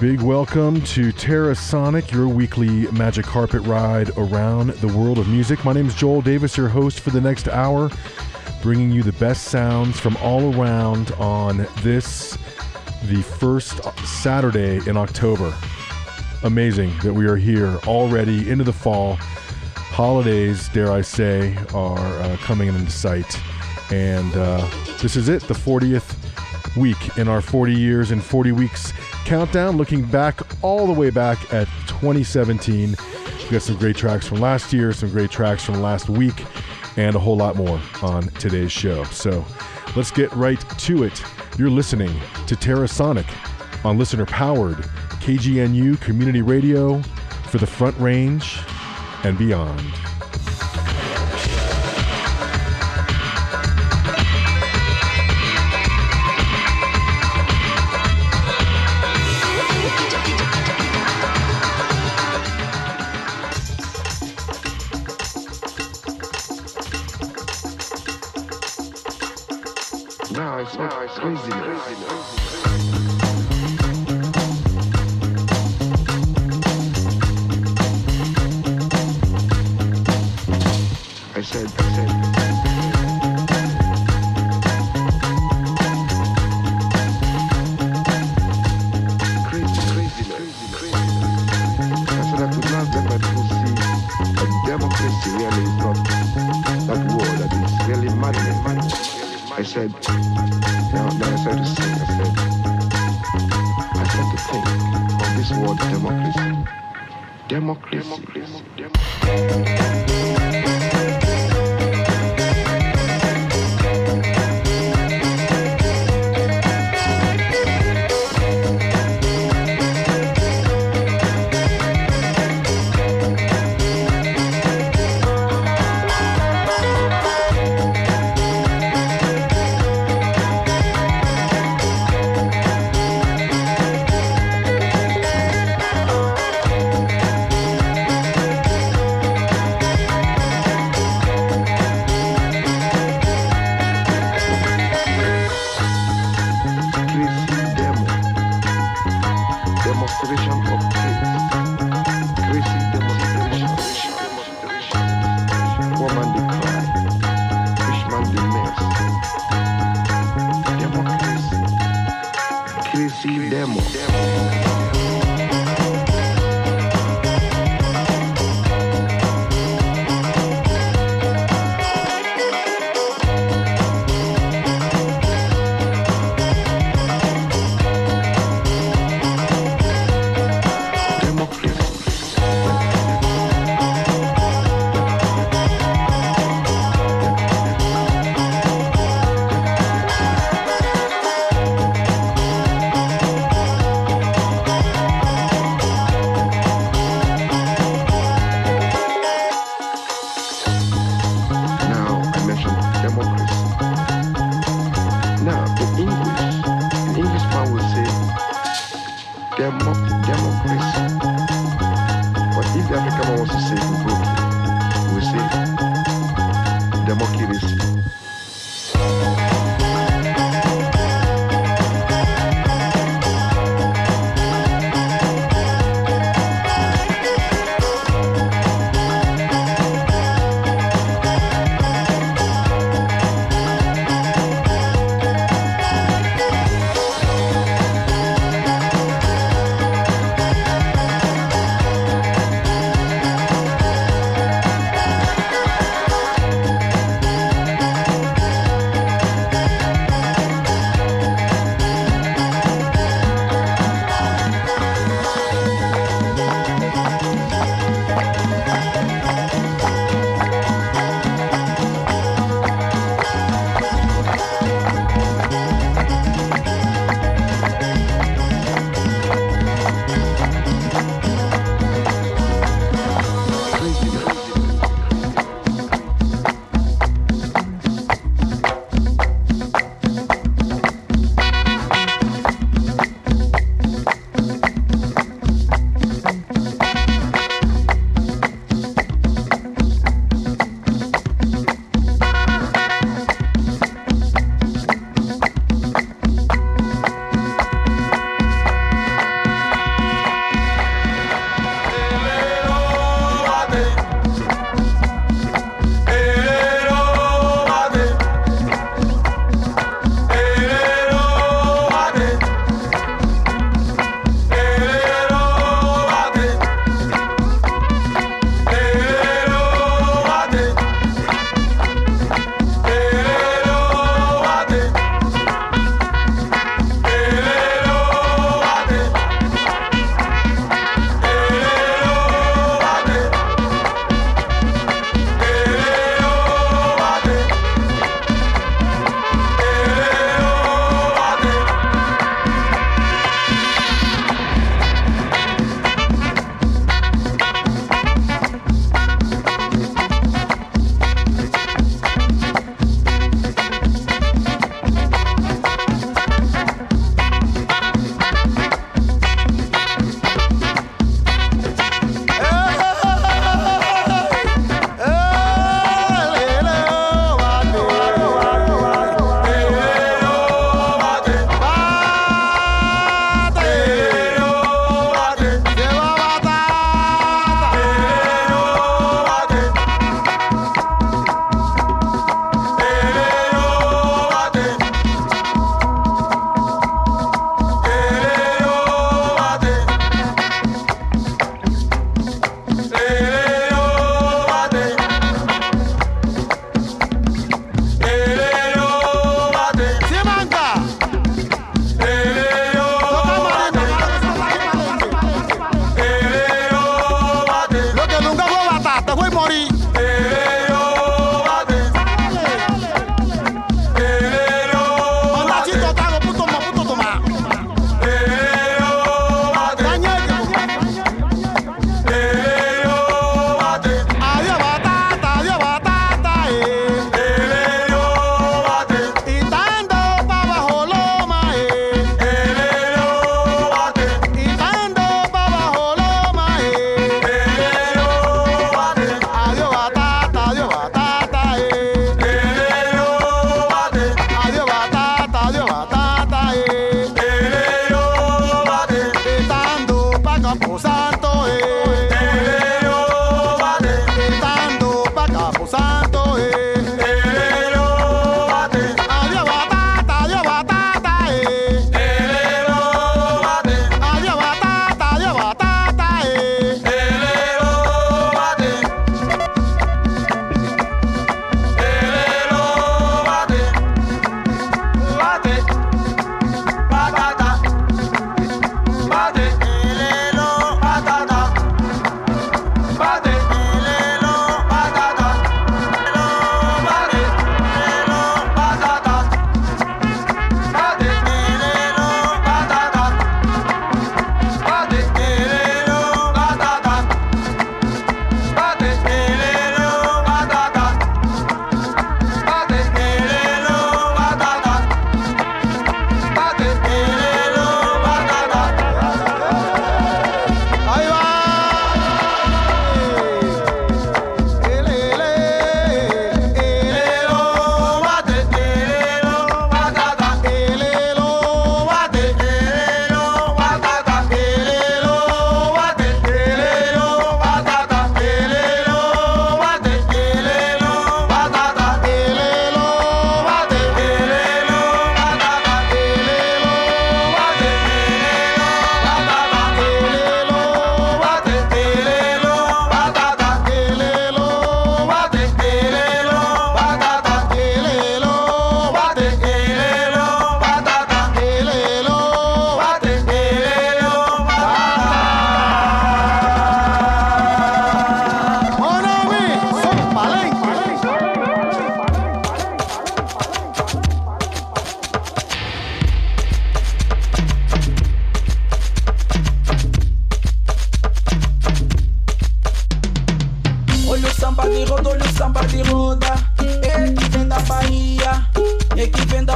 Big welcome to Terrasonic, your weekly magic carpet ride around the world of music. My name is Joel Davis, your host for the next hour, bringing you the best sounds from all around on this, the first Saturday in October. Amazing that we are here already into the fall. Holidays, dare I say, are coming into sight. And this is it, the 40th week in our 40 years and 40 weeks countdown, looking back all the way back at 2017. We've got some great tracks from last year, some great tracks from last week, and a whole lot more on today's show. So let's get right to it. You're listening to Terrasonic on listener-powered KGNU Community Radio for the Front Range and beyond. It's crazy. I said. Crazy. I said I could not let my people see that democracy really is not that war, that is really madness. I said, now I started to sing, I started to think of this word democracy.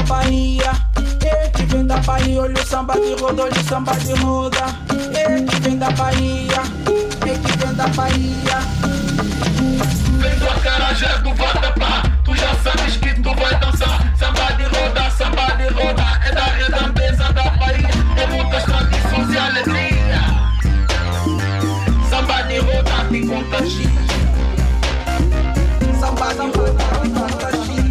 Bahia. Que vem da Bahia, olha o samba de roda, olha o samba de roda. Que vem da Bahia, que vem da Bahia. Vem do acarajé do Vatapá, tu já sabes que tu vai dançar. Samba de roda, é da redondeza da Bahia. É muitas tradições e alegria. Samba de roda te contagia. Samba de roda te contagia.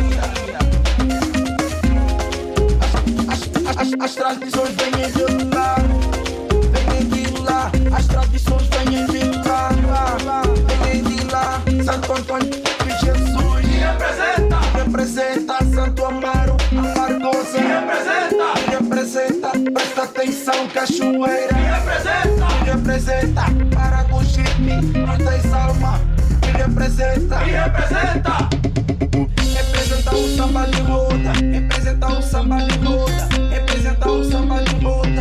As tradições vêm de lá, vêm de lá. As tradições vêm de lá, vêm de lá. Santo Antônio de Jesus representa Santo Amaro, Amargosa representa, presta atenção, Cachoeira representa Paragogipe, Norte e Salma representa o samba de roda, representa o samba de roda, representa o samba de roda.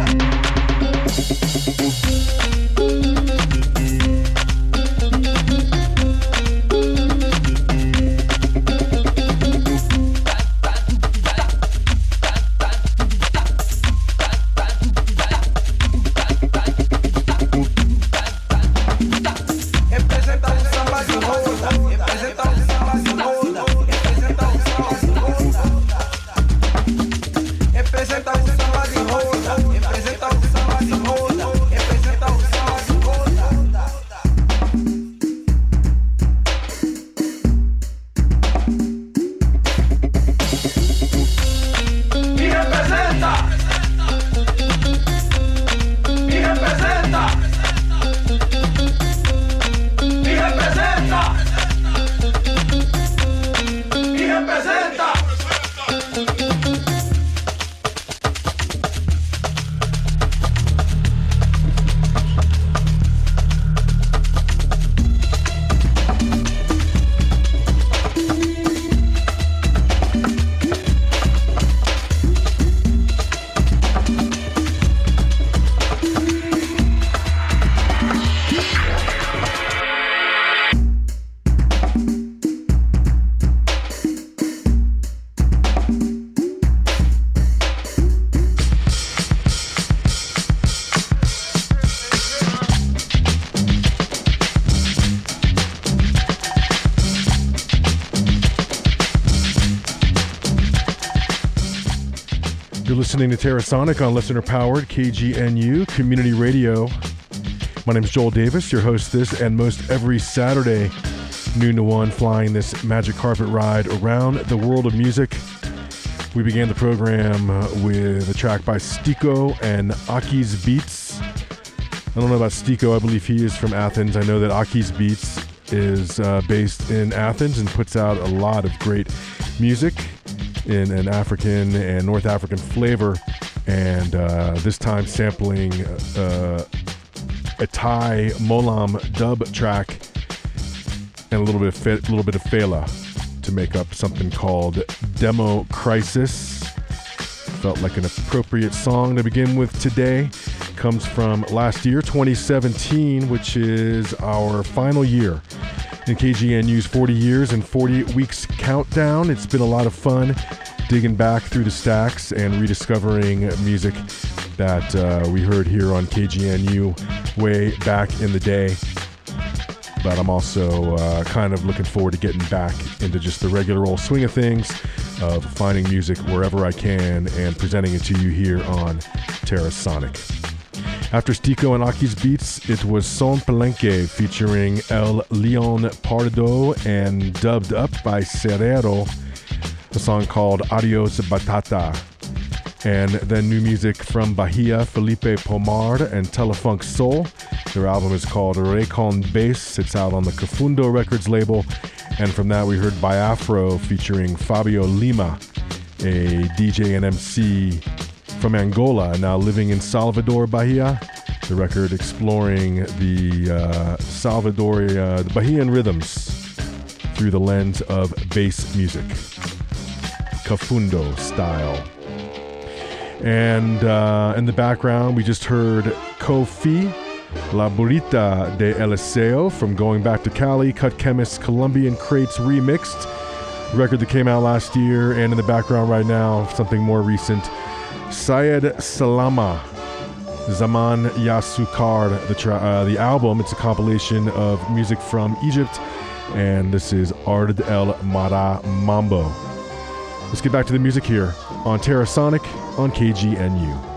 Listening to Terrasonic on listener-powered KGNU Community Radio. My name is Joel Davis, your host this and most every Saturday, noon to 1, flying this magic carpet ride around the world of music. We began the program with a track by Stiko and Aki's Beats. I don't know about Stiko, I believe he is from Athens. I know that Aki's Beats is based in Athens and puts out a lot of great music in an African and North African flavor, and this time sampling a Thai Molam dub track and a little bit of Fela to make up something called Demo Crisis. Felt like an appropriate song to begin with today. Comes from last year, 2017, which is our final year in KGNU's 40 years and 40 weeks countdown. It's been a lot of fun digging back through the stacks and rediscovering music that we heard here on KGNU way back in the day. But I'm also kind of looking forward to getting back into just the regular old swing of things, of finding music wherever I can and presenting it to you here on Terrasonic. After Stiko and Aki's Beats, it was Son Palenque featuring El Leon Pardo and dubbed up by Serrero, a song called Adios Batata. And then new music from Bahia, Felipe Pomar and Telefunk Soul. Their album is called Recon Bass. It's out on the Cafundo Records label. And from that we heard Biafro featuring Fabio Lima, a DJ and MC from Angola, now living in Salvador, Bahia. The record exploring the the Bahian rhythms through the lens of bass music, Cafundo style. And in the background, we just heard Kofi, La Burrita de Eliseo from Going Back to Cali, Cut Chemist Colombian Crates remixed. record that came out last year, and in the background right now, something more recent. Syed Salama, Zaman Yasukar, the album. It's a compilation of music from Egypt, and this is Ard El Mara Mambo. Let's get back to the music here on Terrasonic on KGNU.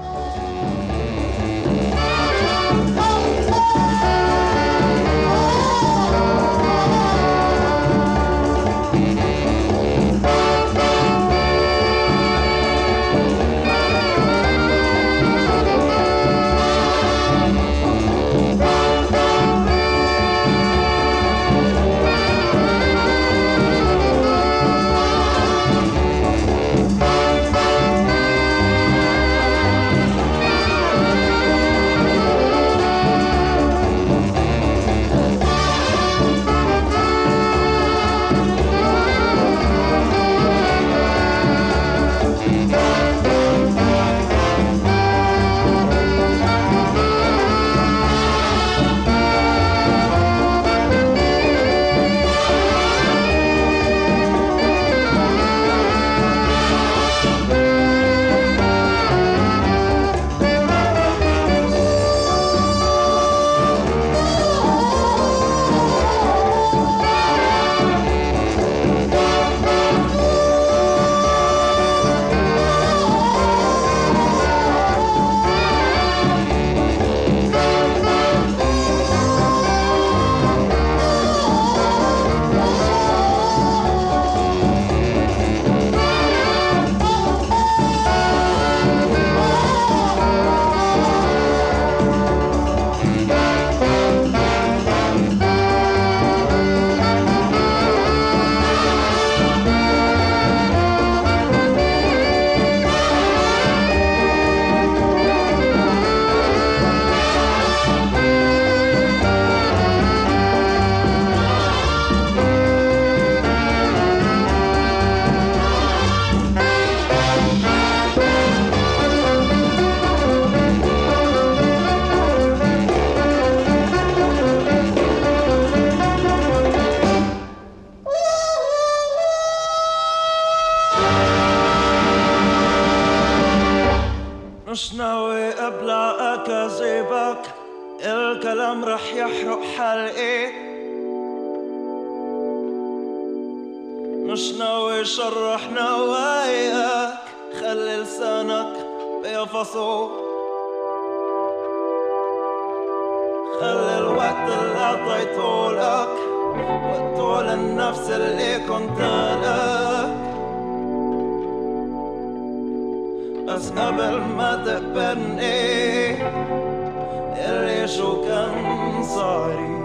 مش ناوي ابلع اكاذيبك، الكلام رح يحرق حلقي. مش ناوي شرح نواياك، خلي لسانك بيفصو. خلي الوقت اللي عطيته لك وقته للنفس اللي كنت لك، بس قبل ما تقبلني قلي شو كان صاري.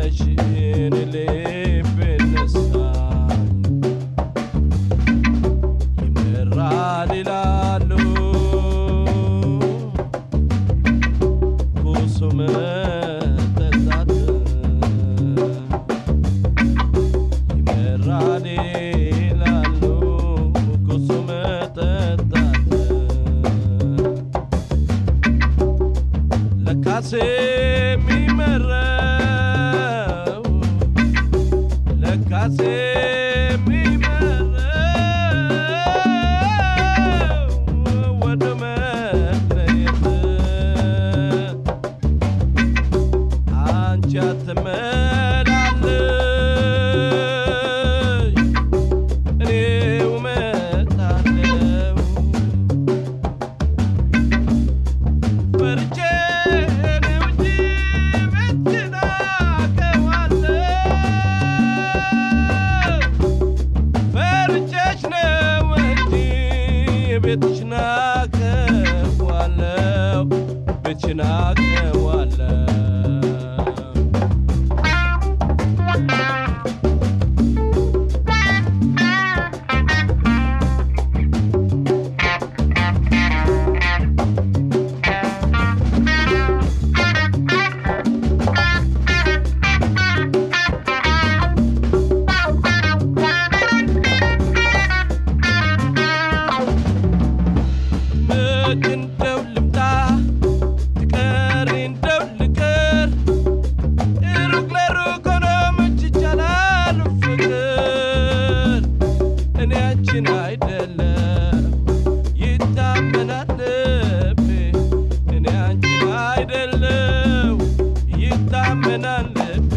ፍቅርሽን ልብ ነሳኝ ይመራል ይላሉ ኩሱ መጠጣት ይመራል ይላሉ ኩሱ መጠጣት ለካሴ የሚመራው ለካሴ የሚመራው ወደ መለየት አንቺ አትመላለሽ እኔው እመጣለሁ ፈርቼ ነው እንጂ ቤትሽን አውቀዋለሁ ፈርቼሽ ነው እንጂ ቤትሽን አውቀዋለሁ ቤትሽን አውቀዋለሁ መች እንደው ልምጣ ትቀሪ እንደው ልቅር ሩቅ ለሩቅ ሆኖ መች ይቻላል ፍቅር እኔ አንቺን አይደለም ይታመናል ልቤ እኔ አንቺን አይደለም ይታመናል ልቤ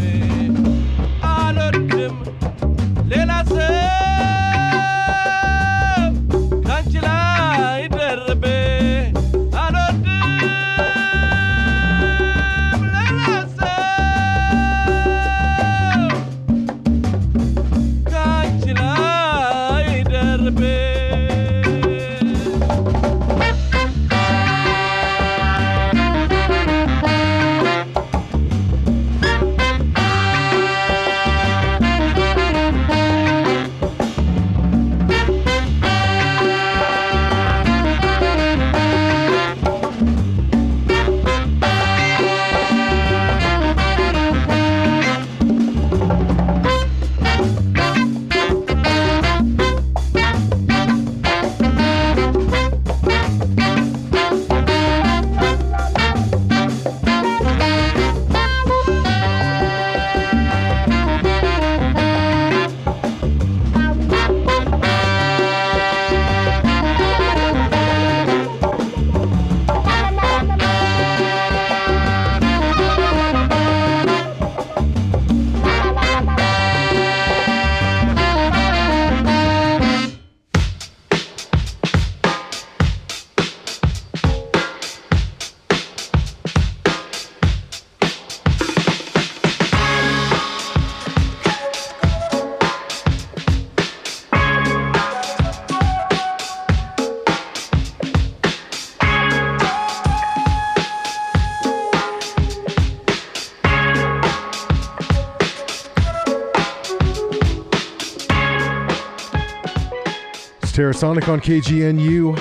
አልወድም ሌላ ሰው ካንቺ ላይ ደርቤ አልወድም ሌላ ሰው ካንቺ ላይ ደርቤ Terrasonic on KGNU.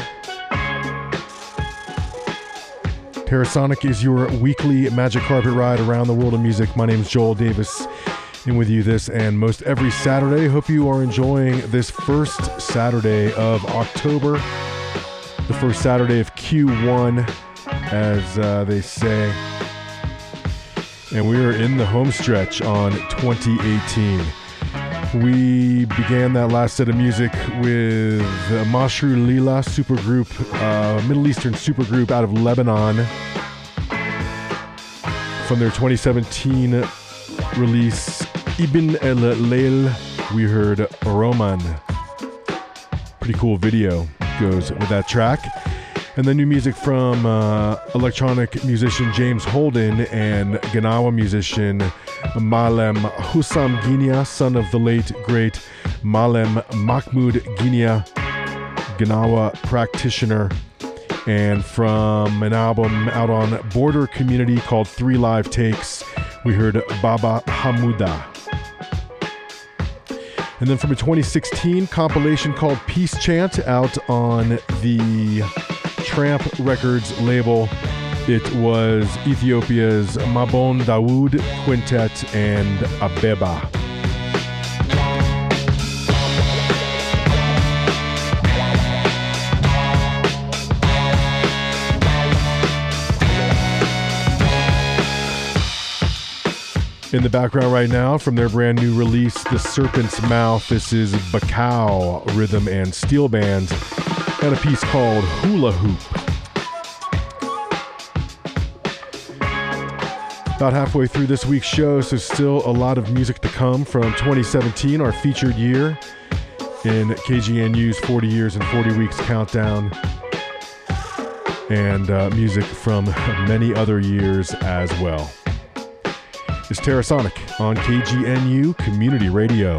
Terrasonic is your weekly magic carpet ride around the world of music. My name is Joel Davis, and with you this and most every Saturday. Hope you are enjoying this first Saturday of October, the first Saturday of Q1, as they say. And we are in the home stretch on 2018. We began that last set of music with Mashru Lila supergroup, Middle Eastern supergroup out of Lebanon. From their 2017 release, Ibn El Leil, we heard Roman. Pretty cool video goes with that track. And then new music from electronic musician James Holden and Ganawa musician Malem Hussam Guinea, son of the late great Malem Mahmoud Guinea, Ganawa practitioner. And from an album out on Border Community called 3 Live Takes, we heard Baba Hamuda. And then from a 2016 compilation called Peace Chant out on the Tramp Records label, it was Ethiopia's Mabon Dawood Quintet and Abeba. In the background right now, from their brand new release, The Serpent's Mouth, this is Bakau Rhythm and Steel Band, and a piece called Hula Hoop. About halfway through this week's show, so still a lot of music to come from 2017, our featured year in KGNU's 40 Years and 40 Weeks Countdown, and music from many other years as well. It's Terrasonic on KGNU Community Radio.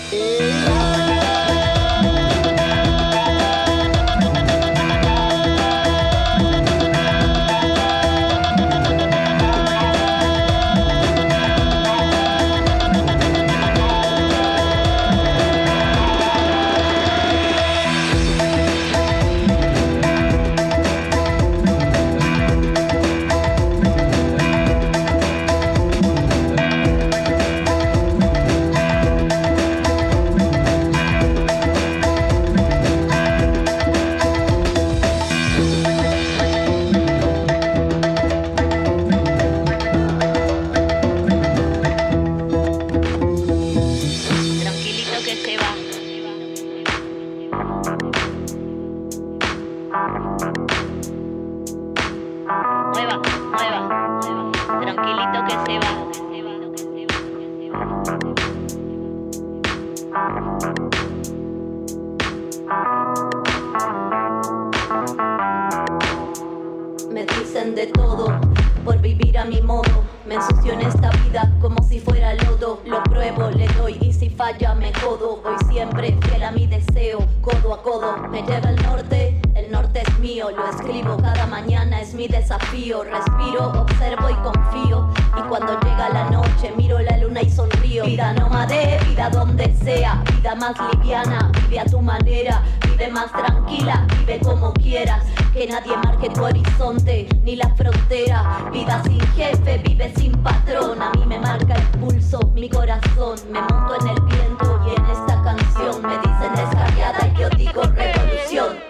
Me dicen de todo por vivir a mi modo. Me ensucio en esta vida como si fuera lodo. Lo pruebo, le doy y si falla me jodo. Voy siempre fiel a mi deseo, codo a codo. Me lleva el norte es mío. Lo escribo cada mañana, es mi desafío. Respiro, observo y confío. Y cuando llega la noche miro la luna y sonrío. Vida nómade, vida donde sea. Vida más liviana, vive a tu manera. Vive más tranquila, vive como quieras. Que nadie marque tu horizonte, ni la frontera. Vida sin jefe, vive sin patrón. A mí me marca el pulso, mi corazón. Me monto en el viento y en esta canción me dicen descarriada y yo digo revolución.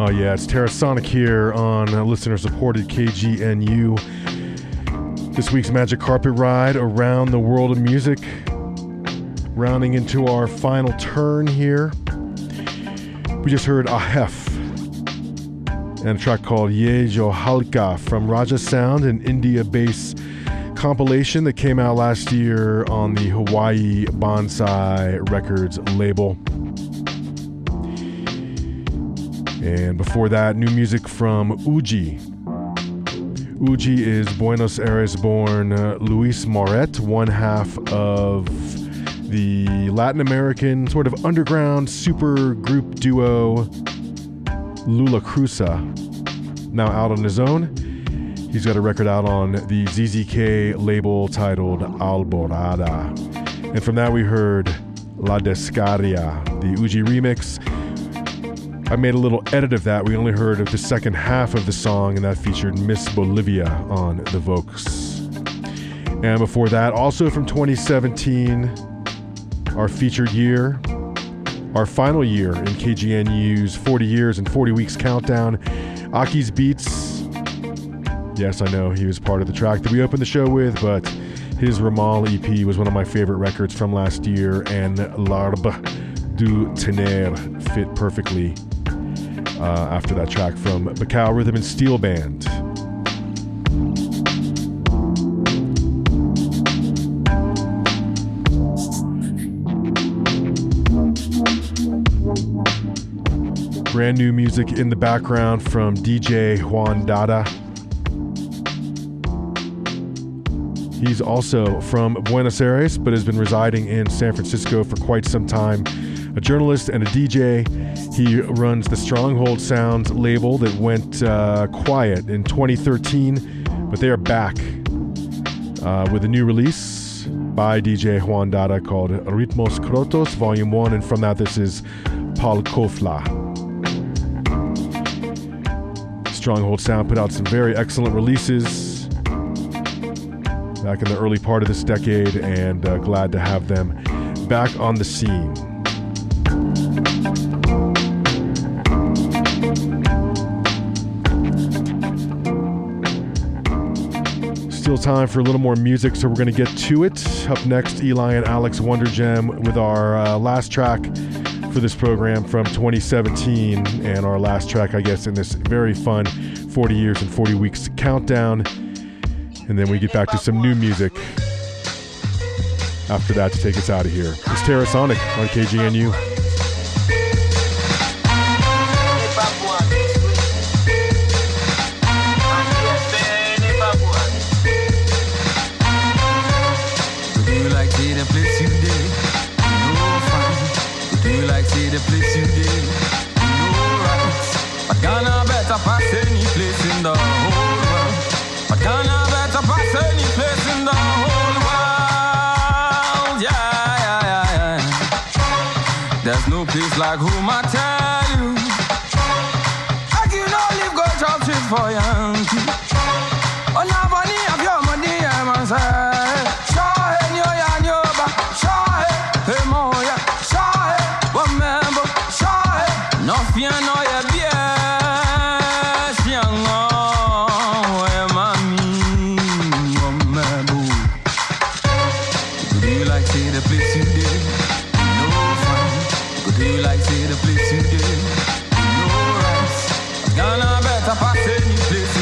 Oh yeah, it's Terrasonic here on listener-supported KGNU. This week's Magic Carpet Ride around the world of music. Rounding into our final turn here. We just heard Ahef and a track called Ye Jo Halka from Raja Sound, an India bass compilation that came out last year on the Hawaii Bonsai Records label. And before that, new music from Uji. Uji is Buenos Aires-born Luis Moret, one half of the Latin American sort of underground super group duo Lula Cruza. Now out on his own. He's got a record out on the ZZK label titled Alborada. And from that we heard La Descaria, the Uji remix. I made a little edit of that. We only heard of the second half of the song, and that featured Miss Bolivia on the vocals. And before that, also from 2017, our featured year, our final year in KGNU's 40 Years and 40 Weeks countdown, Aki's Beats. Yes, I know he was part of the track that we opened the show with, but his Ramal EP was one of my favorite records from last year, and L'Arbre du Tonnerre fit perfectly after that track from Bacao Rhythm and Steel Band. Brand new music in the background from DJ Juan Dada. He's also from Buenos Aires, but has been residing in San Francisco for quite some time. A journalist and a DJ. He runs the Stronghold Sounds label that went quiet in 2013, but they are back with a new release by DJ Juan Dada called Ritmos Krotos Volume 1, and from that this is Paul Kofla. Stronghold Sound put out some very excellent releases back in the early part of this decade, and glad to have them back on the scene. Still time for a little more music, so we're going to get to it. Up next, Eli and Alex Wondergem with our last track for this program from 2017, and our last track, I guess, in this very fun 40 Years and 40 Weeks countdown. And then we get back to some new music after that to take us out of here. It's Terrasonic on KGNU. The place you did, no fine. Do you like see the place you did? No right. But Ghana better pass any place in the whole world. But Ghana better pass any place in the whole world. Yeah. There's no place like home, I tell you. I can only go job shit for Yankee. On a bunny of your money, I'm say. Ghana better pass any place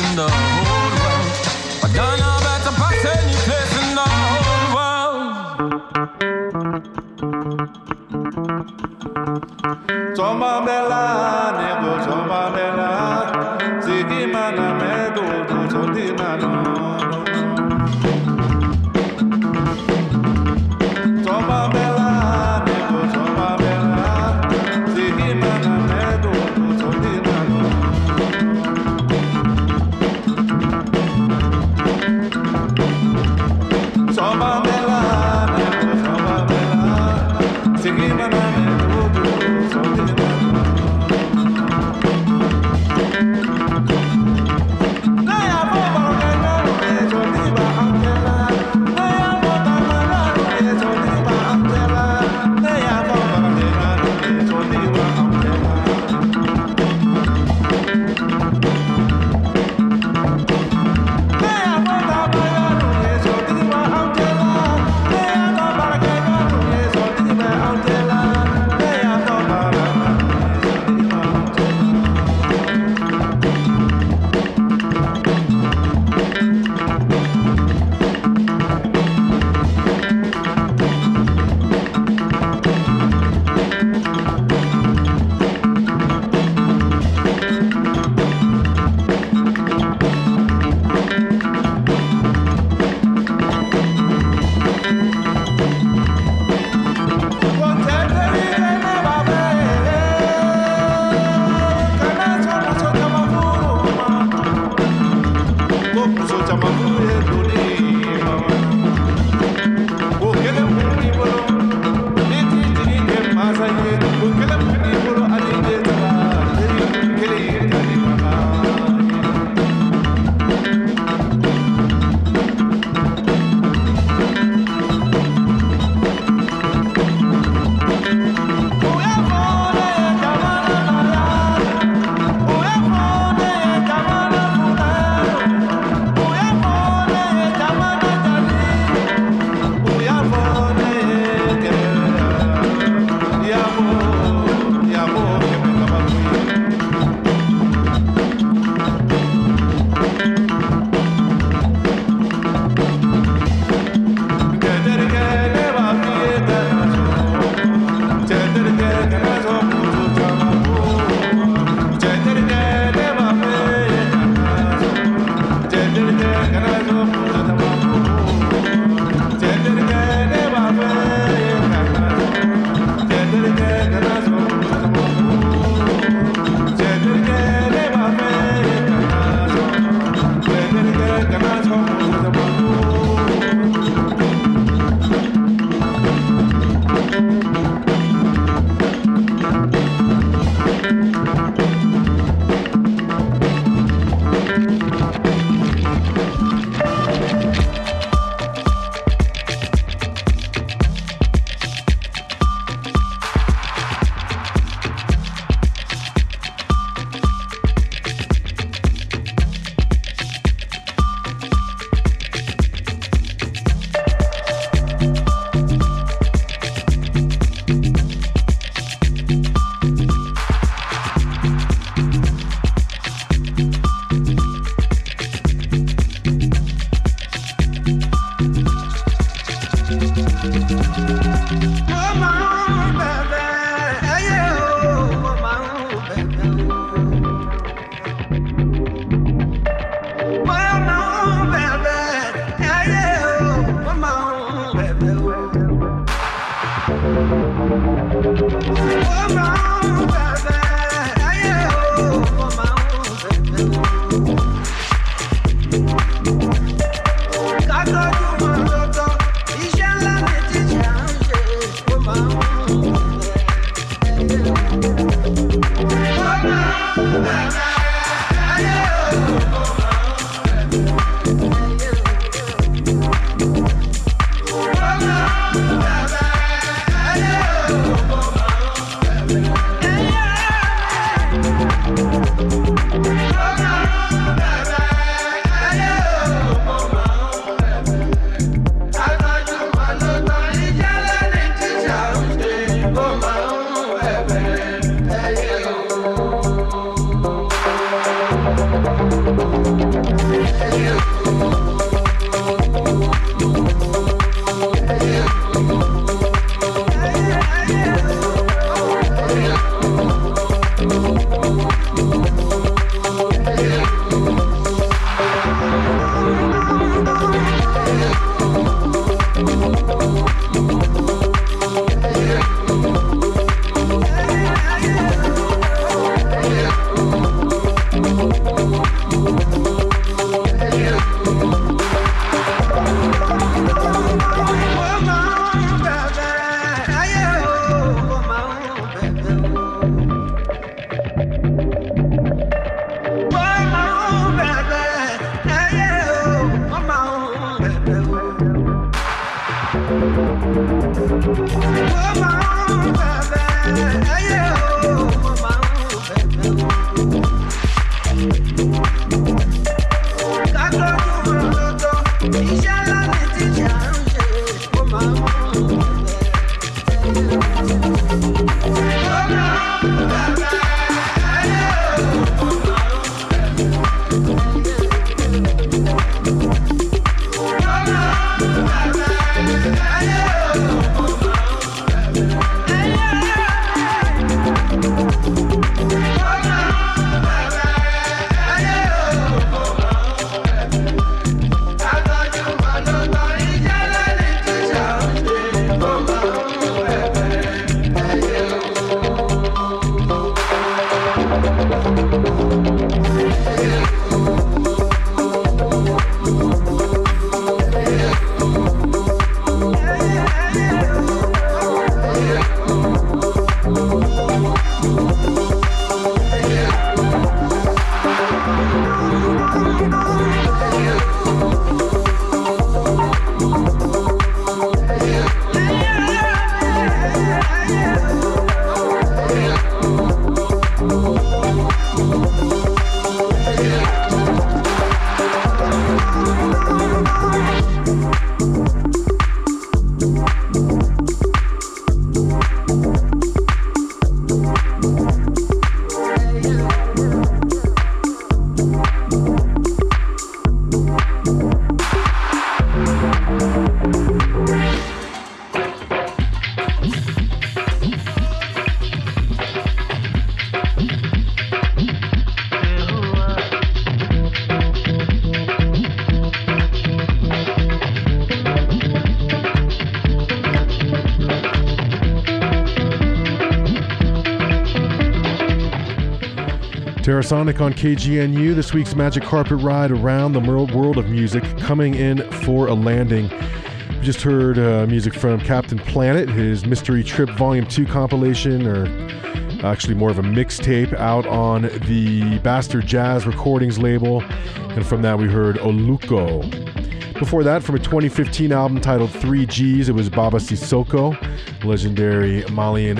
Terrasonic on KGNU, this week's Magic Carpet Ride around the world of music, coming in for a landing. We just heard music from Captain Planet, his Mystery Trip Volume 2 compilation, or actually more of a mixtape, out on the Bastard Jazz Recordings label. And from that we heard Oluko. Before that, from a 2015 album titled 3 Gs, it was Baba Sissoko, legendary Malian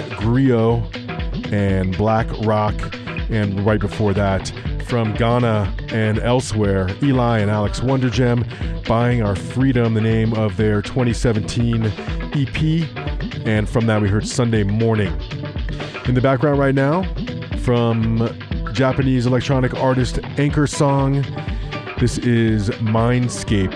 griot, and Black Rock. And right before that, from Ghana and elsewhere, Eli and Alex Wondergem, Buying Our Freedom, the name of their 2017 EP. And from that we heard Sunday Morning. In the background right now, from Japanese electronic artist Anchor Song, this is Mindscape,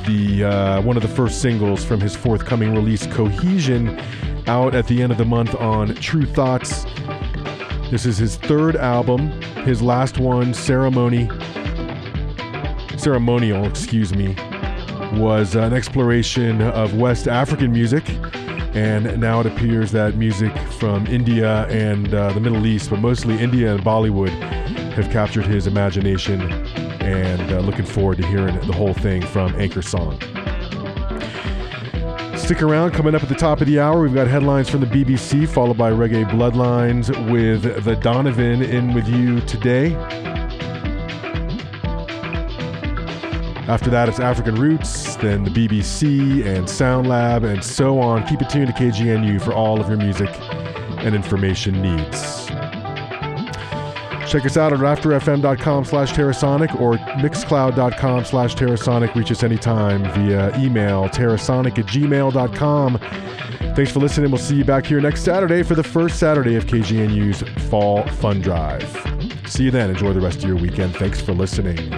the one of the first singles from his forthcoming release Cohesion, out at the end of the month on True Thoughts. This is his third album. His last one, Ceremonial, was an exploration of West African music, and now it appears that music from India and the Middle East, but mostly India and Bollywood, have captured his imagination, and looking forward to hearing the whole thing from Anchor Song. Stick around. Coming up at the top of the hour, we've got headlines from the BBC, followed by Reggae Bloodlines with The Donovan in with you today. After that, it's African Roots, then the BBC and SoundLab, and so on. Keep it tuned to KGNU for all of your music and information needs. Check us out at rafterfm.com/Terrasonic or mixcloud.com/Terrasonic. Reach us anytime via email, terrasonic@gmail.com. Thanks for listening. We'll see you back here next Saturday for the first Saturday of KGNU's Fall Fun Drive. See you then. Enjoy the rest of your weekend. Thanks for listening.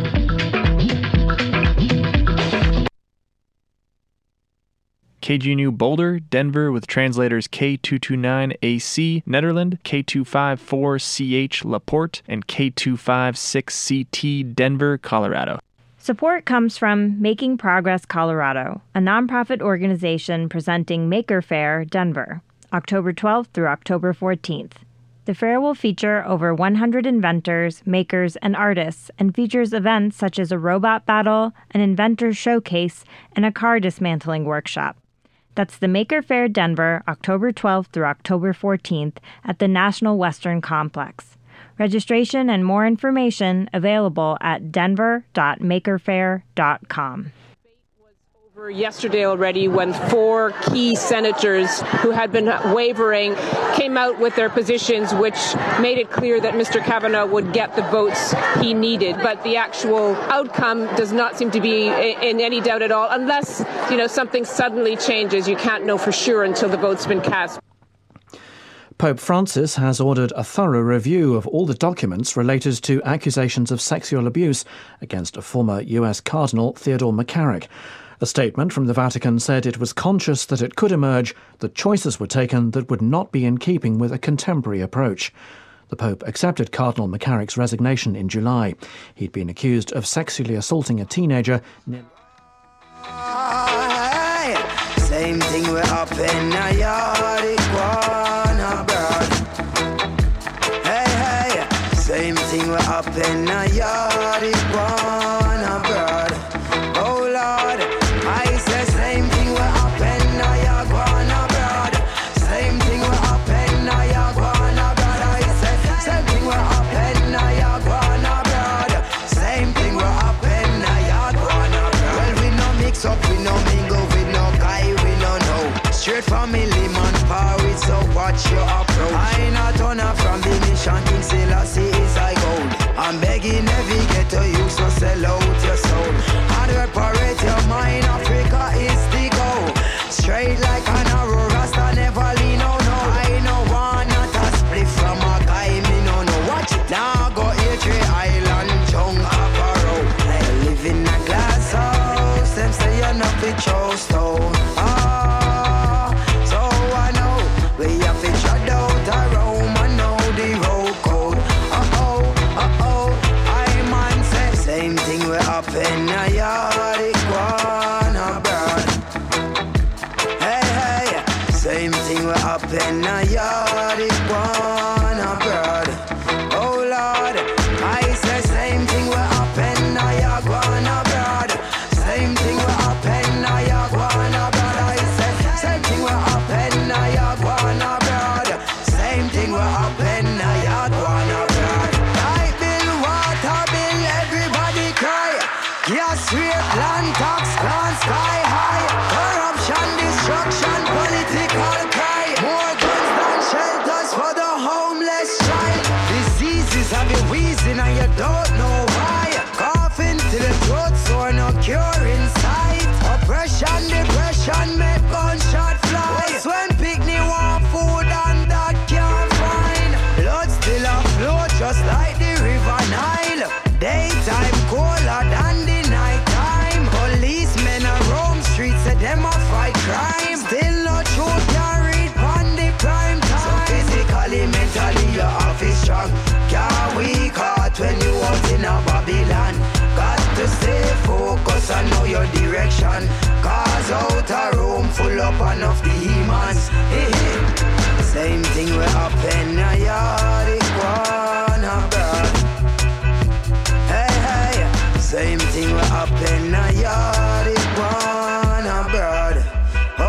KGNU Boulder, Denver with translators K229AC, Netherlands, K254CH, Laporte, and K256CT, Denver, Colorado. Support comes from Making Progress Colorado, a nonprofit organization presenting Maker Faire, Denver, October 12th through October 14th. The fair will feature over 100 inventors, makers, and artists, and features events such as a robot battle, an inventor showcase, and a car dismantling workshop. That's the Maker Faire Denver, October 12th through October 14th at the National Western Complex. Registration and more information available at denver.makerfaire.com. Yesterday already, when 4 key senators who had been wavering came out with their positions, which made it clear that Mr. Kavanaugh would get the votes he needed. But the actual outcome does not seem to be in any doubt at all, unless, something suddenly changes. You can't know for sure until the vote's been cast. Pope Francis has ordered a thorough review of all the documents related to accusations of sexual abuse against a former US Cardinal, Theodore McCarrick. A statement from the Vatican said it was conscious that it could emerge that choices were taken that would not be in keeping with a contemporary approach. The Pope accepted Cardinal McCarrick's resignation in July. He'd been accused of sexually assaulting a teenager. Same thing we're up in a yard, iguana bird. Hey, same thing we're up in a yard, iguana bird. Oh Lord, I say same thing we're up in a iguana bird. Same thing we're up in a iguana bird. I say same thing we're up in a iguana bird. Same thing we're up in a iguana bird. Well, we no mix up, we no mingle, we no guy, we no know. Straight family man power, so watch your approach. I not turn up from the mission, King Selassie is I gold. I'm begging every ghetto you, so sell out your soul. And reparate your mind, Africa is the goal. Straight like an arrow, Rasta never lean, no. I know one, not a split from a guy, me no. Watch it now, go H3 Island, Chung, Aparo. I live in a glass house, them say you're not the chose, though. So I know, we have to shut out a room, I know the road code. I man say, same thing we're up in a yard, iguana bird. Hey, same thing we're up in a yard, iguana bird. Oh Lord, I say same thing we're up in a iguana bird. Same thing we're up in a iguana bird. I say same thing we're up in a iguana bird. Same thing we're up in a iguana bird. Light bill, water bill, everybody cry. Gas rate, land tax, land sky high. Corruption, destruction, political cry. More guns than shelters for the homeless child. Diseases have you wheezing and you don't know why. Coughing till the throat sore, no cure in sight. Oppression, depression, make gunshot fly. When picnic want food and that can't find. Blood still afloat just like the river Nile. Daytime colder than the nighttime. Policemen are roam streets, say them a fight crime. Still not truth can read on the prime time. So physically, mentally, you have to strong. Can't we caught when you out in a Babylon. Got to stay focused and know your direction. Cause out a room full up enough demons. Same thing we're up in a yard, iguana bird. Hey, same thing we're up in a yard, iguana bird.